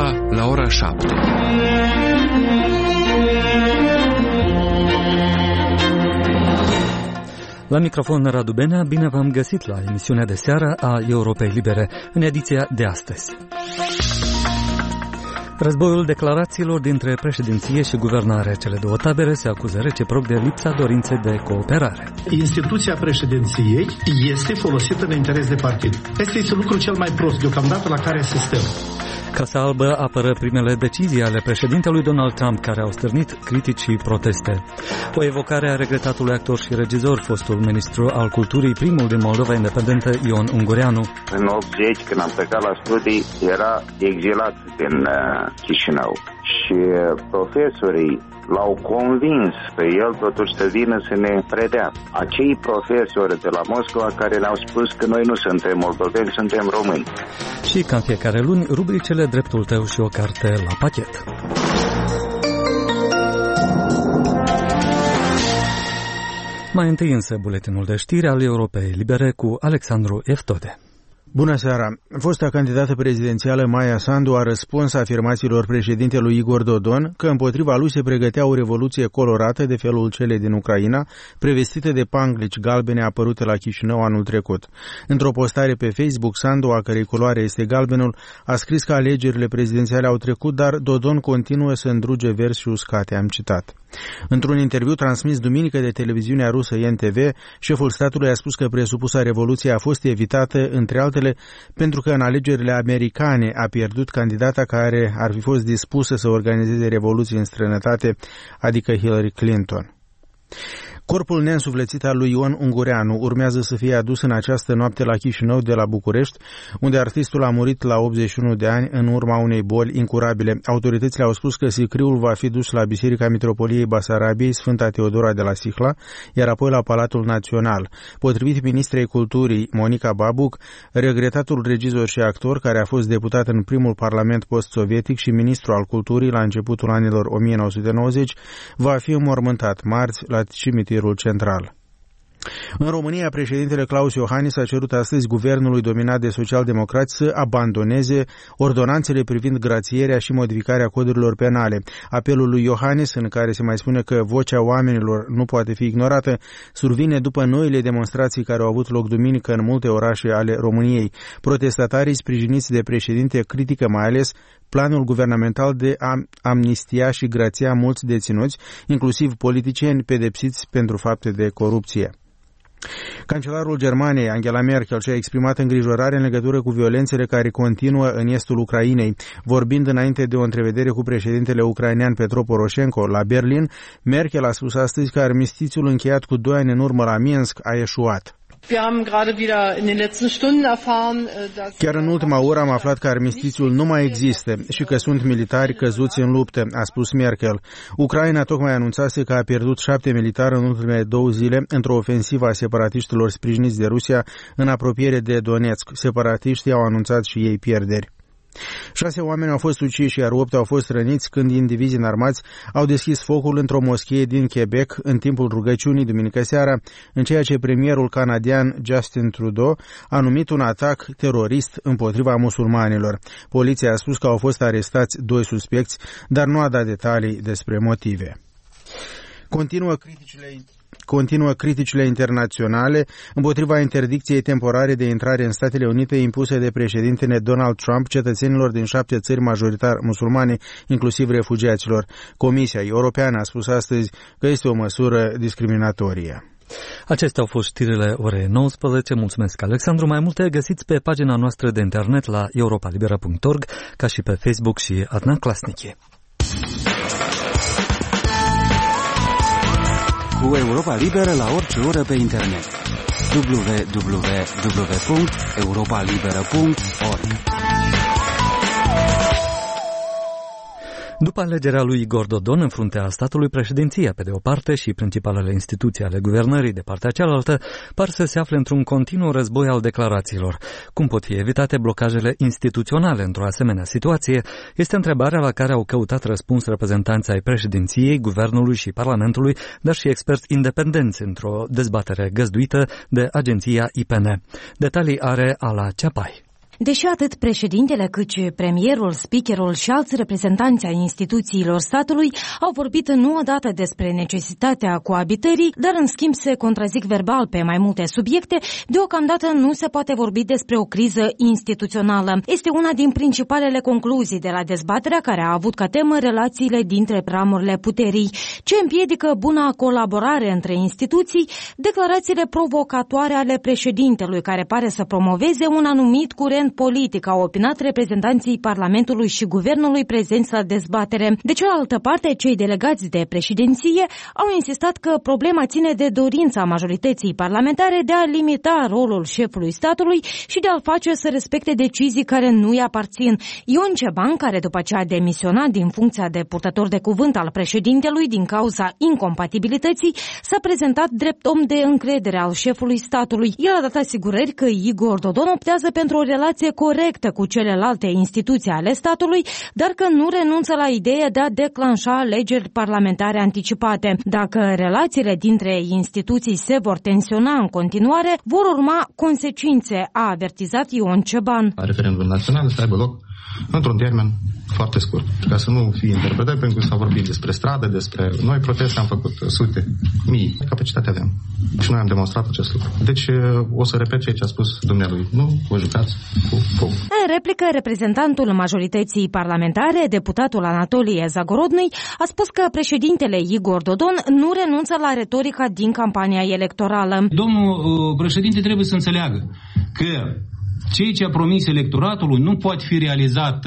Europa la ora 7. La microfon Radu Benea, bine v-am găsit la emisiunea de seară a Europei Libere, în ediția de astăzi. Războiul declarațiilor dintre președinție și guvernare. Cele două tabere se acuză reciproc de lipsa dorinței de cooperare. Instituția președinției este folosită în interes de partid. Este lucrul cel mai prost deocamdată la care asistăm. Casa Albă apără primele decizii ale președintelui Donald Trump, care au stârnit critici și proteste. O evocare a regretatului actor și regizor, fostul ministru al culturii, primul din Moldova independentă, Ion Ungureanu. În 80, când am plecat la studii, era exilat din Chișinău și profesorii l-au convins pe el totuși să vină să ne predea. Acei profesori de la Moscova care ne-au spus că noi nu suntem moldoveni, suntem români. Și ca în fiecare luni, rubricele Dreptul tău și o carte la pachet. Mai întâi însă buletinul de știri al Europei Libere cu Alexandru Eftode. Bună seara! Fosta candidată prezidențială Maia Sandu a răspuns afirmațiilor președintelui Igor Dodon că împotriva lui se pregătea o revoluție colorată de felul celei din Ucraina, prevestite de panglici galbene apărute la Chișinău anul trecut. Într-o postare pe Facebook, Sandu, a cărei culoare este galbenul, a scris că alegerile prezidențiale au trecut, dar Dodon continuă să îndruge versi uscate, am citat. Într-un interviu transmis duminică de televiziunea rusă NTV, șeful statului a spus că presupusa revoluție a fost evitată, între altele, pentru că în alegerile americane a pierdut candidata care ar fi fost dispusă să organizeze revoluții în străinătate, adică Hillary Clinton. Corpul neînsuflețit al lui Ion Ungureanu urmează să fie adus în această noapte la Chișinău de la București, unde artistul a murit la 81 de ani în urma unei boli incurabile. Autoritățile au spus că sicriul va fi dus la Biserica Mitropoliei Basarabiei, Sfânta Teodora de la Sihla, iar apoi la Palatul Național. Potrivit ministrei culturii Monica Babuc, regretatul regizor și actor, care a fost deputat în primul parlament post-sovietic și ministru al culturii la începutul anilor 1990, va fi înmormântat marți la cimitirul central. În România, președintele Klaus Iohannis a cerut astăzi guvernului dominat de socialdemocrați să abandoneze ordonanțele privind grațierea și modificarea codurilor penale. Apelul lui Iohannis, în care se mai spune că vocea oamenilor nu poate fi ignorată, survine după noile demonstrații care au avut loc duminică în multe orașe ale României. Protestatarii sprijiniți de președinte critică mai ales planul guvernamental de a amnistia și grația mulți deținuți, inclusiv politicieni pedepsiți pentru fapte de corupție. Cancelarul Germaniei, Angela Merkel, și-a exprimat îngrijorare în legătură cu violențele care continuă în estul Ucrainei. Vorbind înainte de o întrevedere cu președintele ucrainean Petro Poroșenko la Berlin, Merkel a spus astăzi că armistițiul încheiat cu 2 ani în urmă la Minsk a eșuat. Chiar în ultima oră am aflat că armistițiul nu mai există și că sunt militari căzuți în luptă, a spus Merkel. Ucraina tocmai anunțase că a pierdut 7 militari în ultimele 2 zile într-o ofensivă a separatiștilor sprijiniți de Rusia în apropiere de Donetsk. Separatiștii au anunțat și ei pierderi. 6 oameni au fost uciși, iar 8 au fost răniți când indivizi înarmați au deschis focul într-o moschee din Quebec în timpul rugăciunii duminică seara, în ceea ce premierul canadian Justin Trudeau a numit un atac terorist împotriva musulmanilor. Poliția a spus că au fost arestați 2 suspecți, dar nu a dat detalii despre motive. Continuă criticile internaționale împotriva interdicției temporare de intrare în Statele Unite impuse de președintele Donald Trump cetățenilor din 7 țări majoritar musulmane, inclusiv refugiaților. Comisia Europeană a spus astăzi că este o măsură discriminatorie. Acestea au fost știrile orei 19. Mulțumesc, Alexandru. Mai multe găsiți pe pagina noastră de internet la europalibera.org, ca și pe Facebook și Adnan Klasnici. Cu Europa Liberă la orice oră pe internet. www.europalibera.org. După alegerea lui Igor Dodon în fruntea statului, președinția pe de o parte și principalele instituții ale guvernării de partea cealaltă par să se afle într-un continuu război al declarațiilor. Cum pot fi evitate blocajele instituționale într-o asemenea situație, este întrebarea la care au căutat răspuns reprezentanții ai președinției, guvernului și parlamentului, dar și experți independenți într-o dezbatere găzduită de agenția IPN. Detalii are Ala Ceapai. Deși atât președintele cât și premierul, speakerul și alți reprezentanți ai instituțiilor statului au vorbit nu odată despre necesitatea coabitării, dar în schimb se contrazic verbal pe mai multe subiecte, deocamdată nu se poate vorbi despre o criză instituțională. Este una din principalele concluzii de la dezbaterea care a avut ca temă relațiile dintre ramurile puterii. Ce împiedică buna colaborare între instituții? Declarațiile provocatoare ale președintelui, care pare să promoveze un anumit curent politic, au opinat reprezentanții Parlamentului și Guvernului prezenți la dezbatere. De cealaltă parte, cei delegați de președinție au insistat că problema ține de dorința majorității parlamentare de a limita rolul șefului statului și de a-l face să respecte decizii care nu îi aparțin. Ion Ceban, care după ce a demisionat din funcția de purtător de cuvânt al președintelui din cauza incompatibilității, s-a prezentat drept om de încredere al șefului statului. El a dat asigurări că Igor Dodon optează pentru o relație corectă cu celelalte instituții ale statului, dar că nu renunță la ideea de a declanșa alegeri parlamentare anticipate. Dacă relațiile dintre instituții se vor tensiona în continuare, vor urma consecințe, a avertizat Ion Ceban. Referendumul național să aibă loc într-un termen foarte scurt, ca să nu fie interpretat, pentru că s-a vorbit despre stradă, despre noi proteste, am făcut sute, mii, capacitate avem. Și noi am demonstrat acest lucru. Deci o să repet ceea ce a spus dumnealui. Nu vă jucați cu foc. În replică, reprezentantul majorității parlamentare, deputatul Anatolie Zagorodny, a spus că președintele Igor Dodon nu renunță la retorica din campania electorală. Domnul președinte trebuie să înțeleagă că ceea ce a promis electoratul nu poate fi realizat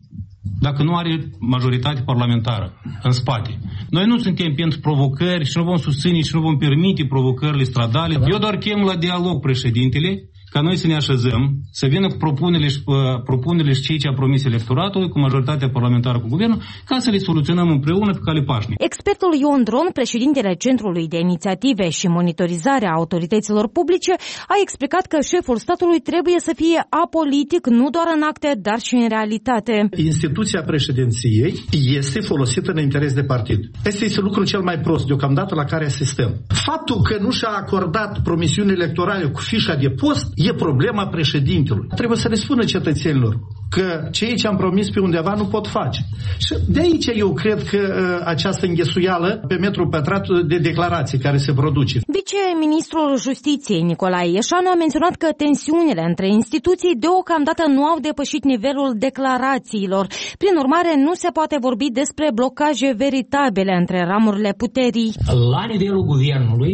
dacă nu are majoritate parlamentară în spate. Noi nu suntem pentru provocări și nu vom susține și nu vom permite provocările stradale. Eu doar chem la dialog președintele, ca noi să ne așezăm, să vină cu propunerile și ceea ce a promis electoratul, cu majoritatea parlamentară, cu guvernul, ca să le soluționăm împreună pe cale pașnică. Expertul Ion Dron, președintele Centrului de Inițiative și Monitorizare a Autorităților Publice, a explicat că șeful statului trebuie să fie apolitic nu doar în acte, dar și în realitate. Instituția președinției este folosită în interes de partid. Este lucrul cel mai prost deocamdată la care asistăm. Faptul că nu și-a acordat promisiuni electorale cu fișa de post e problema președintelui. Trebuie să le spună cetățenilor că ceea ce am promis pe undeva nu pot face. Și de aici eu cred că această înghesuială pe metru pătrat de declarații care se produce. Viceministrul Justiției Nicolae Ieșanu a menționat că tensiunile între instituții deocamdată nu au depășit nivelul declarațiilor. Prin urmare, nu se poate vorbi despre blocaje veritabile între ramurile puterii. La nivelul guvernului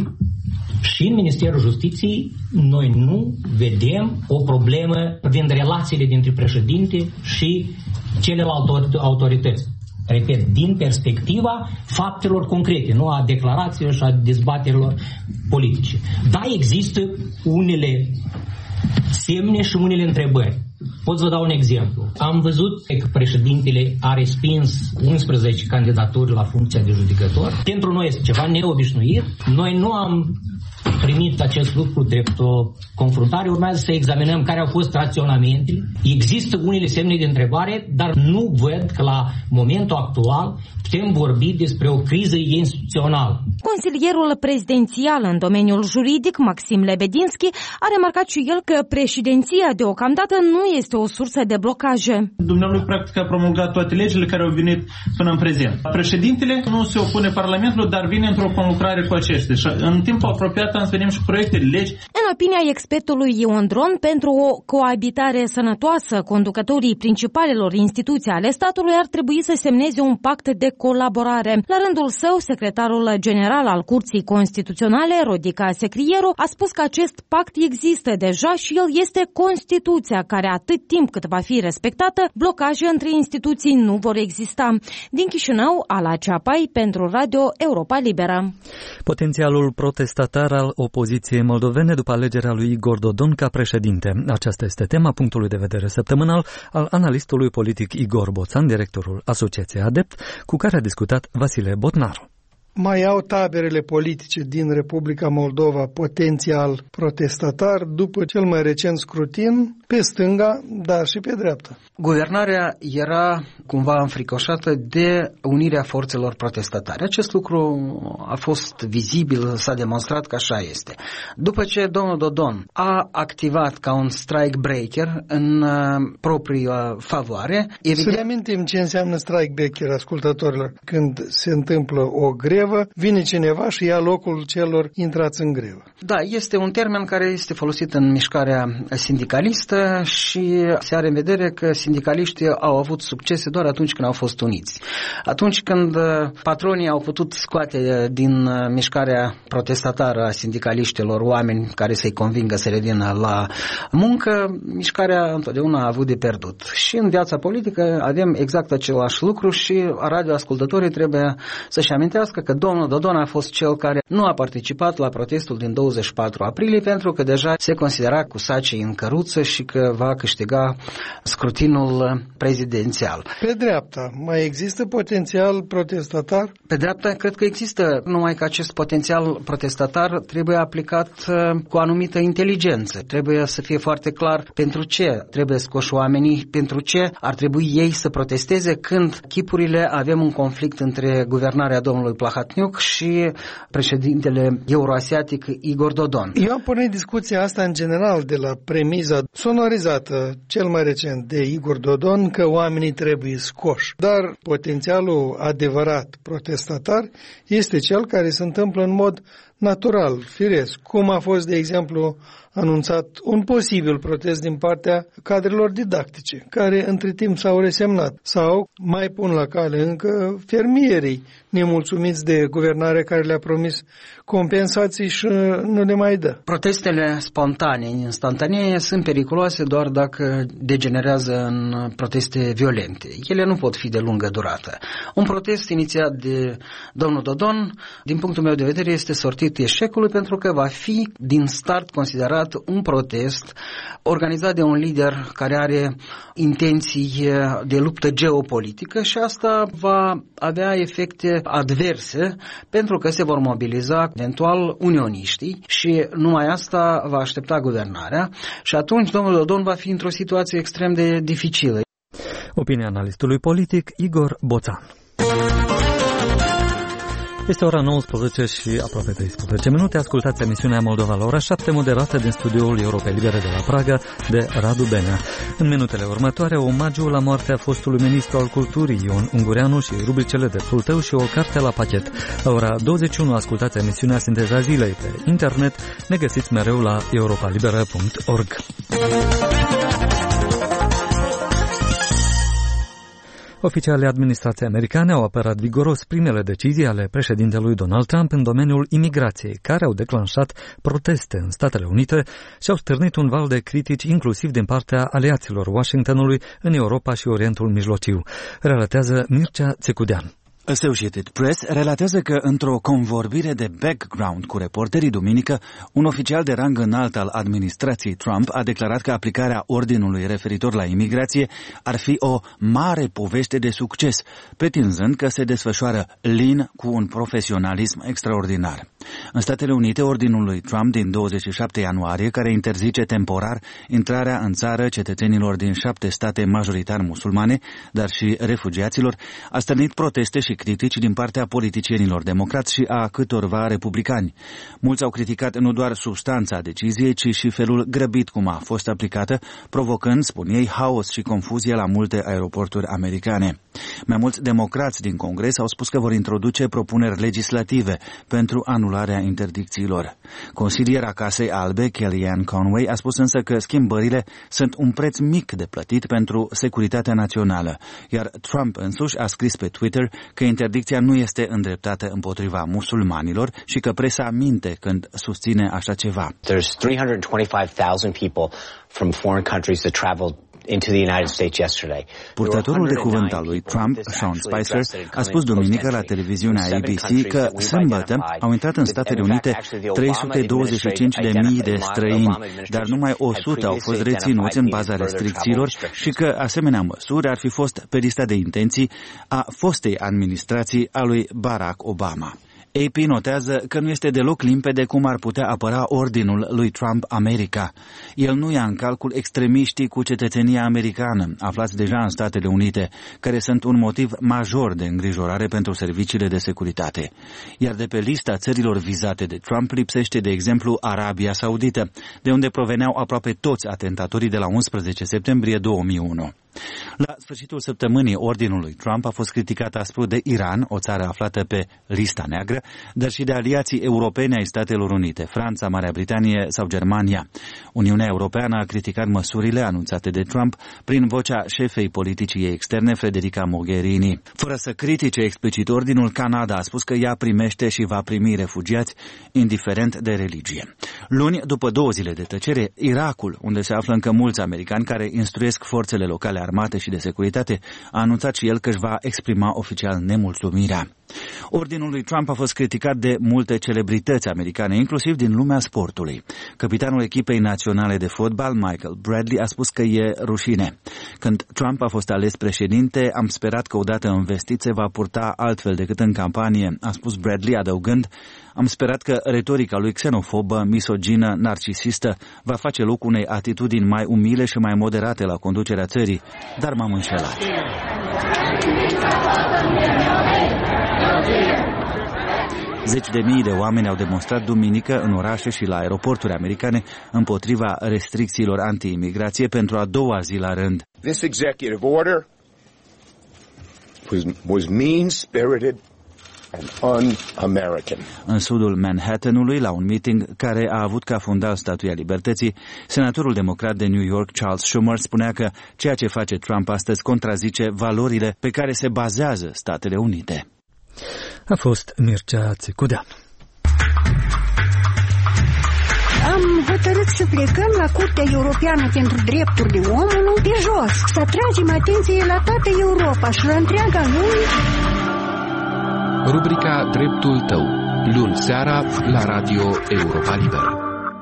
și în Ministerul Justiției noi nu vedem o problemă privind relațiile dintre președinte și celelalte autorități. Repet, din perspectiva faptelor concrete, nu a declarațiilor și a dezbaterilor politice. Da, există unele semne și unele întrebări. Pot să vă dau un exemplu. Am văzut că președintele a respins 11 candidaturi la funcția de judecător. Pentru noi este ceva neobișnuit. Noi nu am primit acest lucru drept o confruntare. Urmează să examinăm care au fost raționamentele. Există unele semne de întrebare, dar nu văd că la momentul actual putem vorbi despre o criză instituțională. Consilierul prezidențial în domeniul juridic, Maxim Lebedinski, a remarcat și el că președinția deocamdată nu este o sursă de blocaje. Dumnealui practic a promulgat toate legile care au venit până în prezent. Președintele nu se opune Parlamentului, dar vine într-o conlucrare cu aceștia. Și în timpul apropiat am să venim și proiecte de legi. În opinia expertului Ion Dron, pentru o coabitare sănătoasă, conducătorii principalelor instituții ale statului ar trebui să semneze un pact de colaborare. La rândul său, secretarul general al Curții Constituționale, Rodica Secriero, a spus că acest pact există deja și el este Constituția, care atât timp cât va fi respectată, blocaje între instituții nu vor exista. Din Chișinău, Ala Ceapai, pentru Radio Europa Liberă. Potențialul protestatar al opoziției moldovene după alegerea lui Igor Dodon ca președinte. Aceasta este tema punctului de vedere săptămânal al analistului politic Igor Boțan, directorul Asociației Adept, cu care a discutat Vasile Botnaru. mai au taberele politice din Republica Moldova potențial protestatar după cel mai recent scrutin, pe stânga, dar și pe dreapta. Guvernarea era cumva înfricoșată de unirea forțelor protestatare. Acest lucru a fost vizibil, s-a demonstrat că așa este. După ce domnul Dodon a activat ca un strike breaker în propria favoare... Să ne amintim ce înseamnă strike breaker, ascultătorilor. Când se întâmplă o grevă, vine cineva și ia locul celor intrați în grevă. Da, este un termen care este folosit în mișcarea sindicalistă și se are în vedere că sindicaliștii au avut succese doar atunci când au fost uniți. Atunci când patronii au putut scoate din mișcarea protestatară a sindicaliștilor oameni care să-i convingă să revină la muncă, mișcarea întotdeauna a avut de pierdut. Și în viața politică avem exact același lucru și radioascultătorii trebuie să-și amintească că domnul Dodon a fost cel care nu a participat la protestul din 24 aprilie pentru că deja se considera cu sacii în căruță și că va câștiga scrutinul prezidențial. Pe dreapta, mai există potențial protestatar? Pe dreapta, cred că există, numai că acest potențial protestatar trebuie aplicat cu anumită inteligență. Trebuie să fie foarte clar pentru ce trebuie scoși oamenii, pentru ce ar trebui ei să protesteze când chipurile avem un conflict între guvernarea domnului Plahatniuc și președintele euroasiatic Igor Dodon. Eu am pornit discuția asta în general de la premiza sonorizată cel mai recent de Igor Dodon că oamenii trebuie scoși. Dar potențialul adevărat protestatar este cel care se întâmplă în mod natural, firesc, cum a fost, de exemplu, anunțat un posibil protest din partea cadrelor didactice, care între timp s-au resemnat, sau mai pun la cale încă fermierii nemulțumiți de guvernare care le-a promis compensații și nu le mai dă. Protestele spontane, instantanee, sunt periculoase doar dacă degenerează în proteste violente. Ele nu pot fi de lungă durată. Un protest inițiat de domnul Dodon, din punctul meu de vedere, este sortit eșecului pentru că va fi din start considerat un protest organizat de un lider care are intenții de luptă geopolitică și asta va avea efecte adverse pentru că se vor mobiliza eventual unioniștii și numai asta va aștepta guvernarea și atunci domnul Dodon va fi într-o situație extrem de dificilă. Opinia analistului politic Igor Boțan. Este ora 19 și aproape 13 minute. Ascultați emisiunea Moldova la ora 7, moderată din studioul Europei Libere de la Praga de Radu Benea. În minutele următoare, omagiu la moartea fostului ministru al culturii Ion Ungureanu și rubricele Dreptul tău și o carte la pachet. La ora 21 ascultați emisiunea Sinteza zilei pe internet. Ne găsiți mereu la europalibera.org. Oficialii administrației americane au apărat vigoros primele decizii ale președintelui Donald Trump în domeniul imigrației, care au declanșat proteste în Statele Unite și au stârnit un val de critici inclusiv din partea aliaților Washingtonului în Europa și Orientul Mijlociu, relatează Mircea Țecudean. Associated Press relatează că într-o convorbire de background cu reporterii duminică, un oficial de rang înalt al administrației Trump a declarat că aplicarea ordinului referitor la imigrație ar fi o mare poveste de succes, pretinzând că se desfășoară lin cu un profesionalism extraordinar. În Statele Unite, ordinul lui Trump din 27 ianuarie, care interzice temporar intrarea în țară cetățenilor din 7 state majoritar musulmane, dar și refugiaților, a stârnit proteste și critici din partea politicienilor democrați și a câtorva republicani. Mulți au criticat nu doar substanța deciziei, ci și felul grăbit cum a fost aplicată, provocând, spun ei, haos și confuzie la multe aeroporturi americane. Mai mulți democrați din Congres au spus că vor introduce propuneri legislative pentru anularea interdicțiilor. Consiliera Casei Albe, Kellyanne Conway, a spus însă că schimbările sunt un preț mic de plătit pentru securitatea națională, iar Trump însuși a scris pe Twitter că interdicția nu este îndreptată împotriva musulmanilor și că presa minte când susține așa ceva. There's 325,000 people from foreign countries that traveled into the United States yesterday. Purtătorul de cuvânt al lui Trump, Sean Spicer, a spus duminică la televiziunea ABC că sâmbătă au intrat în Statele Unite 325.000 de străini, dar numai 100 au fost reținuți în baza restricțiilor și că asemenea măsuri ar fi fost pe lista de intenții a fostei administrații a lui Barack Obama. AP notează că nu este deloc limpede cum ar putea apăra ordinul lui Trump America. El nu ia în calcul extremiștii cu cetățenia americană, aflați deja în Statele Unite, care sunt un motiv major de îngrijorare pentru serviciile de securitate. Iar de pe lista țărilor vizate de Trump lipsește, de exemplu, Arabia Saudită, de unde proveneau aproape toți atentatorii de la 11 septembrie 2001. La sfârșitul săptămânii, ordinul lui Trump a fost criticat aspru de Iran, o țară aflată pe lista neagră, dar și de aliații europeni ai Statelor Unite, Franța, Marea Britanie sau Germania. Uniunea Europeană a criticat măsurile anunțate de Trump prin vocea șefei politicii ei externe, Federica Mogherini. Fără să critique explicit ordinul, Canada a spus că ea primește și va primi refugiați, indiferent de religie. Luni, după 2 zile de tăcere, Irakul, unde se află încă mulți americani care instruiesc forțele locale armate și de securitate, a anunțat și el că își va exprima oficial nemulțumirea. Ordinul lui Trump a fost criticat de multe celebrități americane, inclusiv din lumea sportului. Capitanul echipei naționale de fotbal, Michael Bradley, a spus că e rușine. Când Trump a fost ales președinte, am sperat că odată învestit se va purta altfel decât în campanie, a spus Bradley, adăugând: am sperat că retorica lui xenofobă, misogină, narcisistă va face loc unei atitudini mai umile și mai moderate la conducerea țării, dar m-am înșelat. Zeci de mii de oameni au demonstrat duminică în orașe și la aeroporturi americane împotriva restricțiilor anti-imigrație pentru a 2-a zi la rând. This executive order was mean-spirited and un-American. În sudul Manhattanului, la un meeting care a avut ca fundal Statuia Libertății, senatorul democrat de New York, Charles Schumer, spunea că ceea ce face Trump astăzi contrazice valorile pe care se bazează Statele Unite. A fost Mircea Țicudean. Am hotărât să plecăm la Curtea Europeană pentru Drepturile Omului de jos, să atragem atenție la toată Europa și la întreaga lume. Rubrica Dreptul tău, luni seara la Radio Europa Liberă.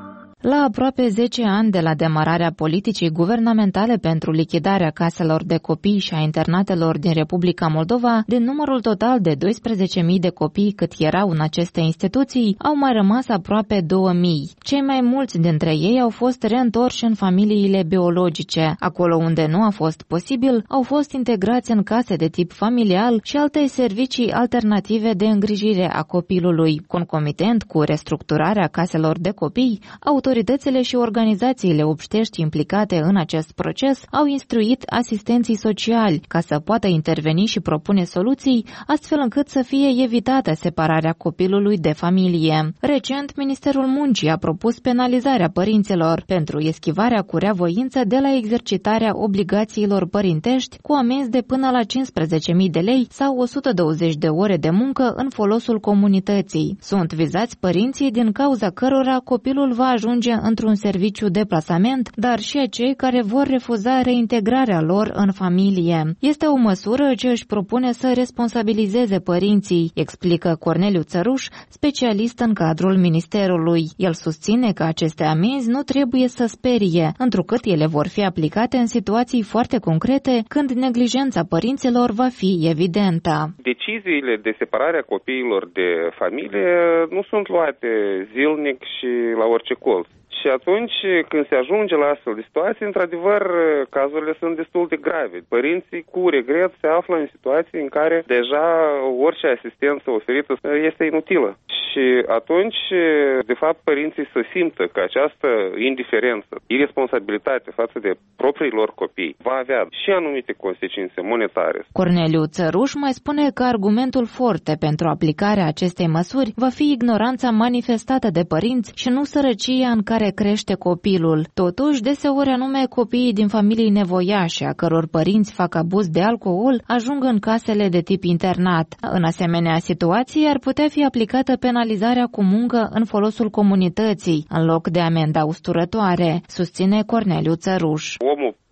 La aproape 10 ani de la demararea politicii guvernamentale pentru lichidarea caselor de copii și a internatelor din Republica Moldova, din numărul total de 12.000 de copii cât erau în aceste instituții, au mai rămas aproape 2.000. Cei mai mulți dintre ei au fost reîntorși în familiile biologice. Acolo unde nu a fost posibil, au fost integrați în case de tip familial și alte servicii alternative de îngrijire a copilului. Concomitent cu restructurarea caselor de copii, autoritățile și organizațiile obștești implicate în acest proces au instruit asistenții sociali ca să poată interveni și propune soluții, astfel încât să fie evitată separarea copilului de familie. Recent, Ministerul Muncii a propus penalizarea părinților pentru eschivarea cu reavoință de la exercitarea obligațiilor părintești cu amenzi de până la 15.000 de lei sau 120 de ore de muncă în folosul comunității. Sunt vizați părinții din cauza cărora copilul va ajunge într-un serviciu de plasament, dar și acei care vor refuza reintegrarea lor în familie. Este o măsură ce își propune să responsabilizeze părinții, explică Corneliu Țăruș, specialist în cadrul Ministerului. El susține că aceste amenzi nu trebuie să sperie, întrucât ele vor fi aplicate în situații foarte concrete, când neglijența părinților va fi evidentă. Deciziile de separare a copiilor de familie nu sunt luate zilnic și la orice colț. Și atunci, când se ajunge la astfel de situații, într-adevăr, cazurile sunt destul de grave. Părinții, cu regret, se află în situații în care deja orice asistență oferită este inutilă. Și atunci, de fapt, părinții să simtă că această indiferență, irresponsabilitate față de proprii lor copii va avea și anumite consecințe monetare. Corneliu Țăruș mai spune că argumentul forte pentru aplicarea acestei măsuri va fi ignoranța manifestată de părinți și nu sărăcia în care crește copilul. Totuși, deseori anume copiii din familii nevoiașe, a căror părinți fac abuz de alcool, ajung în casele de tip internat. În asemenea situații ar putea fi aplicată penalizarea cu muncă în folosul comunității, în loc de amenda usturătoare, susține Corneliu Țăruș. Omul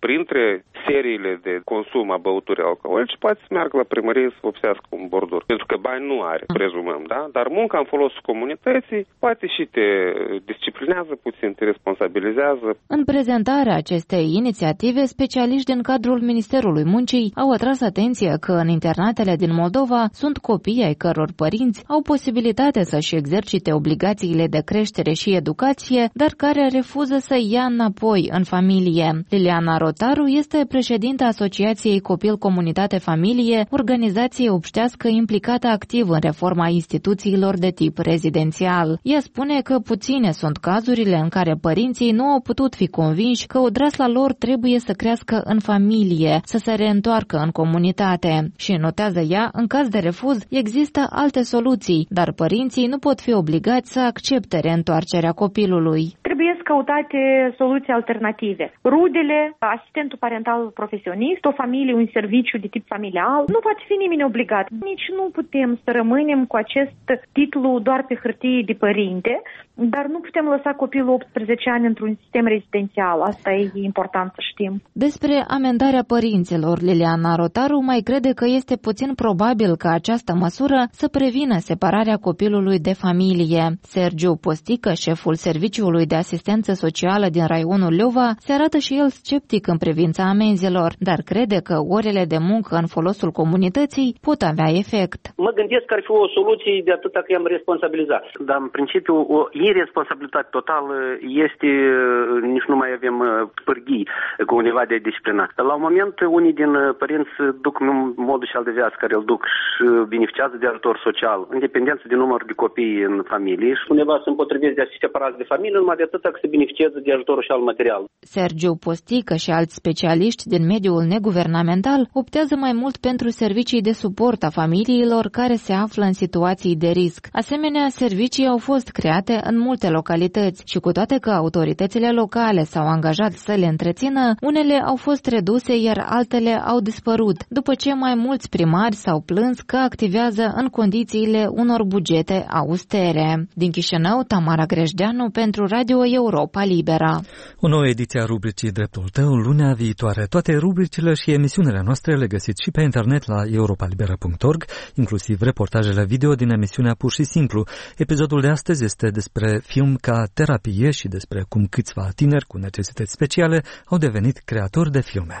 printre seriile de consum a băuturii alcoolice, poate să meargă la primărie să vopsească un bordur. Pentru că bani nu are, prezumăm, da? Dar munca în folosul comunității poate și te disciplinează puțin, te responsabilizează. În prezentarea acestei inițiative, specialiști din cadrul Ministerului Muncii au atras atenție că în internatele din Moldova sunt copii ai căror părinți au posibilitate să-și exercite obligațiile de creștere și educație, dar care refuză să ia înapoi în familie. Liliana Rotaru este președinta Asociației Copil Comunitate Familie, organizație obștească implicată activ în reforma instituțiilor de tip rezidențial. Ea spune că puține sunt cazurile în care părinții nu au putut fi convinși că odrasla lor trebuie să crească în familie, să se reîntoarcă în comunitate. Și notează ea, în caz de refuz, există alte soluții, dar părinții nu pot fi obligați să accepte reîntoarcerea copilului. Trebuie căutate soluții alternative. Rudele, asistentul parental profesionist, o familie, un serviciu de tip familial, nu poate fi nimeni obligat. Nici nu putem să rămânem cu acest titlu doar pe hârtie de părinte, dar nu putem lăsa copilul 18 ani într-un sistem rezidențial. Asta e important să știm. Despre amendarea părinților, Liliana Rotaru mai crede că este puțin probabil ca această măsură să prevină separarea copilului de familie. Sergiu Postică, șeful Serviciului de Asistență Socială din raionul Leova, se arată și el sceptic în privința amenzilor, dar crede că orele de muncă în folosul comunității pot avea efect. Mă gândesc că ar fi o soluție de atâta că i-am responsabilizat. Dar în principiu o irresponsabilitate totală este, nici nu mai avem pârghii cu undeva de disciplinat. La un moment, unii din părinți duc modul și al de viață care îl duc și beneficiază de ajutor social, în dependență de număr de copii în familie și undeva se împotrivesc de a fi separați de familie, numai de atâta că se beneficiază de ajutor social material. Sergiu Postică și alți specialiști din mediul neguvernamental optează mai mult pentru servicii de suport a familiilor care se află în situații de risc. Asemenea, servicii au fost create în multe localități și cu toate că autoritățile locale s-au angajat să le întrețină, unele au fost reduse, iar altele au dispărut, după ce mai mulți primari s-au plâns că activează în condițiile unor bugete austere. Din Chișinău, Tamara Grejdeanu pentru Radio Europa Libera. O nouă ediție a rubricii Dreptul Tău, lunea viitoare. Toate rubricile și emisiunile noastre le găsiți și pe internet la europalibera.org, inclusiv reportajele video din emisiunea Pur și Simplu. Episodul de astăzi este despre film ca terapie și despre cum câțiva tineri cu necesități speciale au devenit creatori de filme.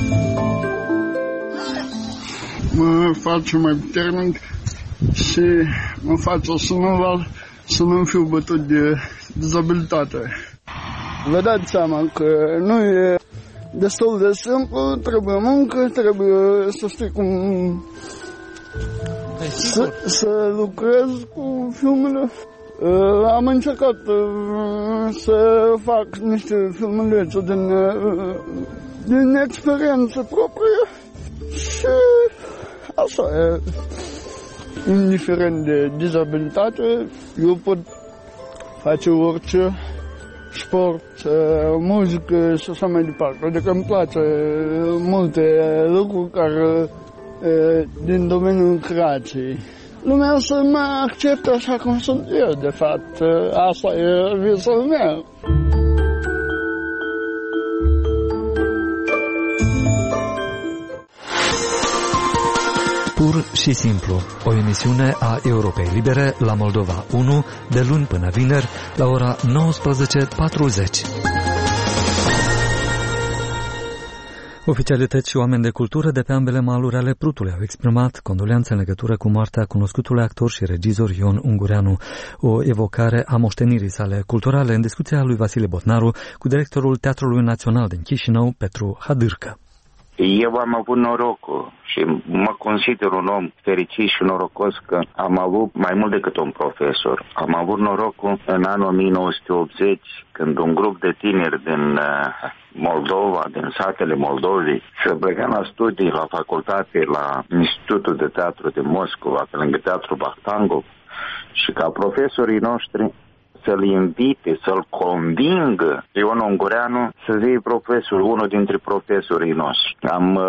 Mă face mai puternic și mă face să nu fiu bătut de dizabilitate. Vă dați seama că nu e destul de simplu, trebuie muncă, trebuie să știi cum să lucrez cu filmele. Am încercat să fac niște filmulețe din experiență proprie și așa e. Indiferent de dizabilitate, eu pot face orice sport, muzică și așa mai departe. Adică îmi place multe lucruri care din domeniul creației. Lumea să mă accepte așa cum sunt eu, de fapt. Asta e visul meu. Pur și simplu, o emisiune a Europei Libere la Moldova 1, de luni până vineri, la ora 19:40. Oficialități și oameni de cultură de pe ambele maluri ale Prutului au exprimat condoleanțe în legătură cu moartea cunoscutului actor și regizor Ion Ungureanu, o evocare a moștenirii sale culturale în discuția lui Vasile Botnaru cu directorul Teatrului Național din Chișinău, Petru Hadârcă. Eu am avut norocul și mă consider un om fericit și norocos că am avut mai mult decât un profesor. Am avut norocul în anul 1980, când un grup de tineri din Moldova, din satele Moldovei, să plecăm la studii la facultate, la Institutul de Teatru de Moscova, pe lângă Teatru Bahtangov, și ca profesorii noștri să-l invite, să-l convingă Ion Ungureanu să fie profesor, unul dintre profesorii noștri. Am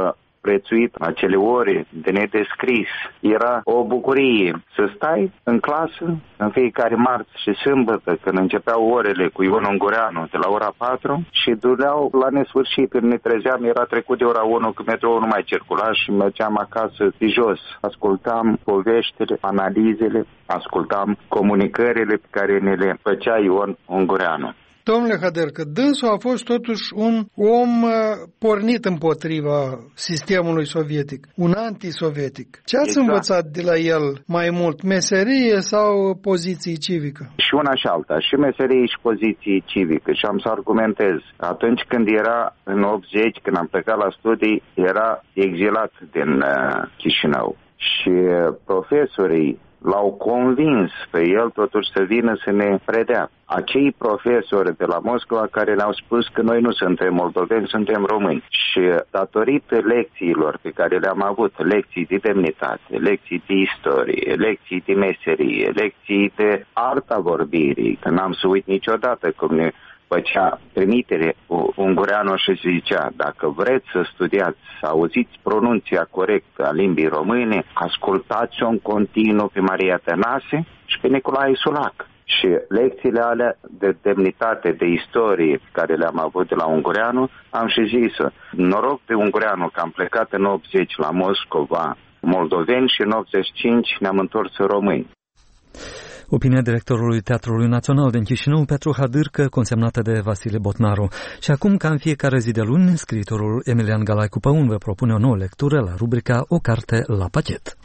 prețuit acele ore de nedescris. Era o bucurie să stai în clasă în fiecare marți și sâmbătă, când începeau orele cu Ion Ungureanu de la ora 4 și dureau la nesfârșit. Când ne trezeam, era trecut de ora 1, că metroul nu mai circula și mergeam acasă de jos. Ascultam poveștile, analizele, ascultam comunicările pe care ne le făcea Ion Ungureanu. Domnule Hadercă, dânsul a fost totuși un om pornit împotriva sistemului sovietic, un antisovietic. Ce ați învățat de la el mai mult, meserie sau poziție civică? Și una și alta, și meserie și poziție civică. Și am să argumentez. Atunci când era în 80, când am plecat la studii, era exilat din Chișinău. Și profesorii l-au convins pe el totuși să vină să ne predea. Acei profesori de la Moscova care ne-au spus că noi nu suntem moldoveni, suntem români. Și datorită lecțiilor pe care le-am avut, lecții de demnitate, lecții de istorie, lecții de meserie, lecții de arta vorbirii, că n-am să uit niciodată cum ne făcea trimitere Ungureanu și zicea: dacă vreți să studiați, să auziți pronunția corectă a limbii române, ascultați-o în continuu pe Maria Tănase și pe Nicolae Sulac. Și lecțiile alea de demnitate, de istorie care le-am avut de la Ungureanu, am și zis-o. Noroc de Ungureanu că am plecat în 80 la Moscova moldoveni și în 85 ne-am întors români. Opinia directorului Teatrului Național din Chișinău, Petru Hadârcă, consemnată de Vasile Botnaru. Și acum, ca în fiecare zi de luni, scriitorul Emilian Galaicu Păun vă propune o nouă lectură la rubrica O carte la pachet.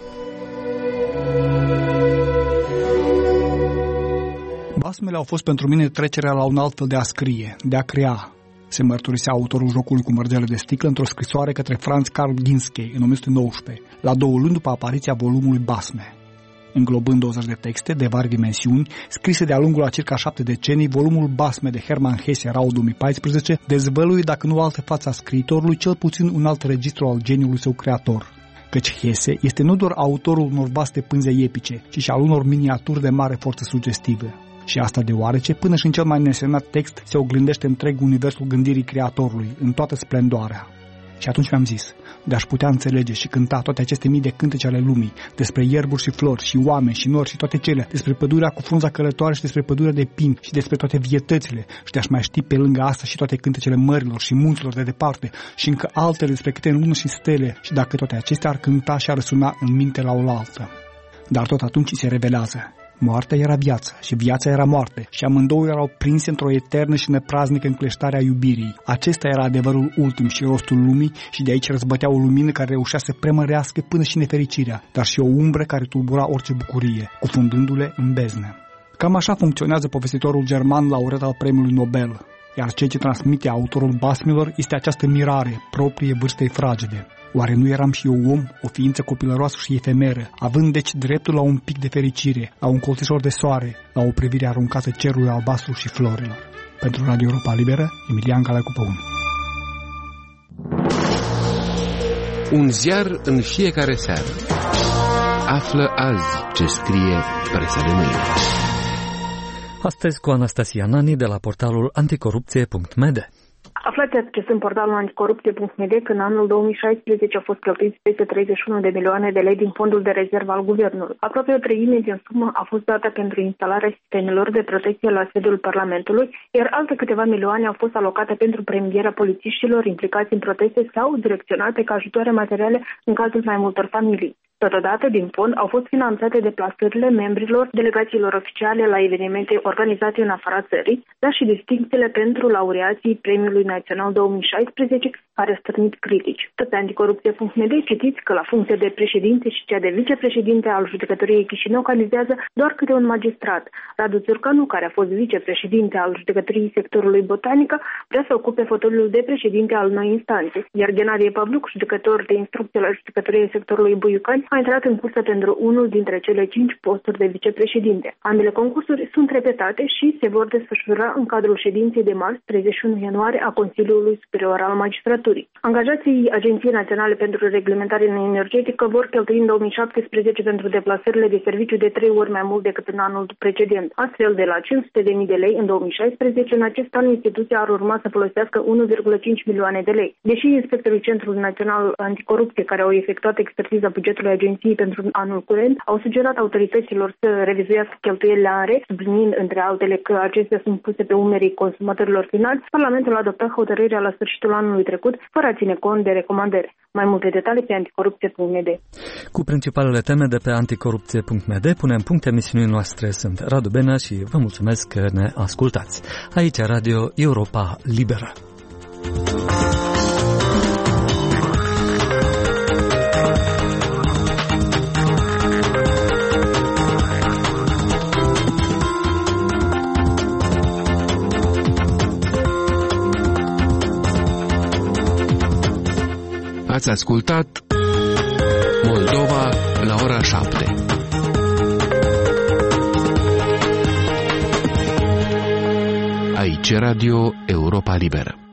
Basmele au fost pentru mine trecerea la un alt fel de a scrie, de a crea, se mărturisea autorul Jocului cu mărgele de sticlă într-o scrisoare către Franz Karl Ginskey în 1919, la 2 luni după apariția volumului Basme. Înglobând 20 de texte de vari dimensiuni, scrise de-a lungul a circa 7 decenii, volumul Basme de Hermann Hesse Rau 2014 dezvăluie, dacă nu altă fața scriitorului, cel puțin un alt registru al geniului său creator. Căci Hesse este nu doar autorul unor vaste pânze epice, ci și al unor miniaturi de mare forță sugestivă. Și asta deoarece, până și în cel mai nesemnat text, se oglindește întreg universul gândirii creatorului, în toată splendoarea. Și atunci mi-am zis, de-aș putea înțelege și cânta toate aceste mii de cântece ale lumii, despre ierburi și flori și oameni și nori și toate cele, despre pădurea cu frunza călătoare și despre pădurea de pin și despre toate vietățile, și de-aș mai ști pe lângă asta și toate cântecele mărilor și munților de departe și încă altele despre câte lună și stele, și dacă toate acestea ar cânta și ar răsuna în minte la oaltă. Dar tot atunci se revelează. Moartea era viață și viața era moarte și amândouă erau prinse într-o eternă și nepraznică încleștare a iubirii. Acesta era adevărul ultim și rostul lumii și de aici răzbătea o lumină care reușea să premărească până și nefericirea, dar și o umbră care tulbura orice bucurie, cufundându-le în beznă. Cam așa funcționează povestitorul german laureat al premiului Nobel, iar ceea ce transmite autorul basmelor este această mirare proprie vârstei fragede. Oare nu eram și eu om, o ființă copilăroasă și efemeră, având deci dreptul la un pic de fericire, la un colțișor de soare, la o privire aruncată cerului albastru și florilor? Pentru Radio Europa Liberă, Emilian Galaicu Păun. Un ziar în fiecare seară. Află azi ce scrie presa de mâine. Astăzi cu Anastasia Nani de la portalul anticorupție.md. Aflați astăzi în portalul anticorupție.md că în anul 2016 au fost cheltuiți peste 31 de milioane de lei din fondul de rezervă al guvernului. Aproape o treime din sumă a fost dată pentru instalarea sistemelor de protecție la sediul Parlamentului, iar alte câteva milioane au fost alocate pentru premierea polițiștilor implicați în proteste sau direcționate ca ajutoare materiale în cazul mai multor familii. Totodată, din fond, au fost finanțate deplasările membrilor delegațiilor oficiale la evenimente organizate în afara țării, dar și distincțiile pentru laureații Premiului Național 2016, care a stârnit critici. Tot pe anticorupție.md citiți că la funcția de președinte și cea de vicepreședinte al Judecătoriei Chișinău candidează doar câte un magistrat. Radu Țurcanu, care a fost vicepreședinte al Judecătoriei sectorului Botanică, vrea să ocupe fotoliul de președinte al noi instanțe, iar Ghenadie Pavluc, judecător de instrucție la Judecătoriei sectorului Buiucani, a intrat în cursă pentru unul dintre cele 5 posturi de vicepreședinte. Ambele concursuri sunt repetate și se vor desfășura în cadrul ședinței de marți 31 ianuarie a Consiliului Superior al Magistraturii. Angajații Agenției Naționale pentru Reglementare Energetică vor cheltui în 2017 pentru deplasările de serviciu de 3 ori mai mult decât în anul precedent. Astfel, de la 500.000 de lei în 2016, în acest an instituția ar urma să folosească 1,5 milioane de lei. Deși inspectorii Centrului Național Anticorupție, care au efectuat expertiza bugetului agenției pentru anul curent, au sugerat autorităților să revizuiască cheltuielile ANRE, subliniind între altele că acestea sunt puse pe umerii consumatorilor finali, Parlamentul a adoptat hotărârea la sfârșitul anului trecut, fără a ține cont de recomandări. Mai multe detalii pe anticorupție.md. Cu principalele teme de pe anticorupție.md punem punct emisiunii noastre. Sunt Radu Benea și vă mulțumesc că ne ascultați. Aici Radio Europa Liberă. Ați ascultat Moldova la ora 7. Aici Radio Europa Liberă.